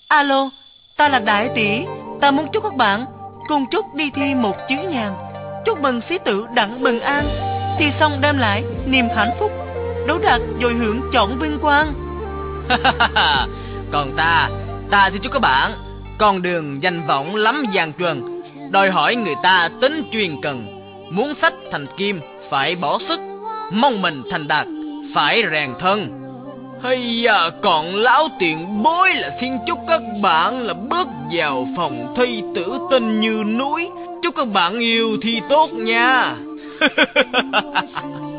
Alo, ta là Đại Tỷ. Ta muốn chúc các bạn cùng chúc đi thi một chữ nhàn, chúc mừng sĩ tử đặng bình an, thi xong đem lại niềm hạnh phúc, đấu đạt dồi hưởng trọn vinh quang. Còn ta thì chúc các bạn con đường danh vọng lắm gian truân, đòi hỏi người ta tính chuyên cần, muốn sách thành kim phải bỏ sức, mong mình thành đạt phải rèn thân. Hay còn lão tiền bối là xin chúc các bạn là bước vào phòng thi tử tinh như núi. Chúc các bạn yêu thi tốt nha.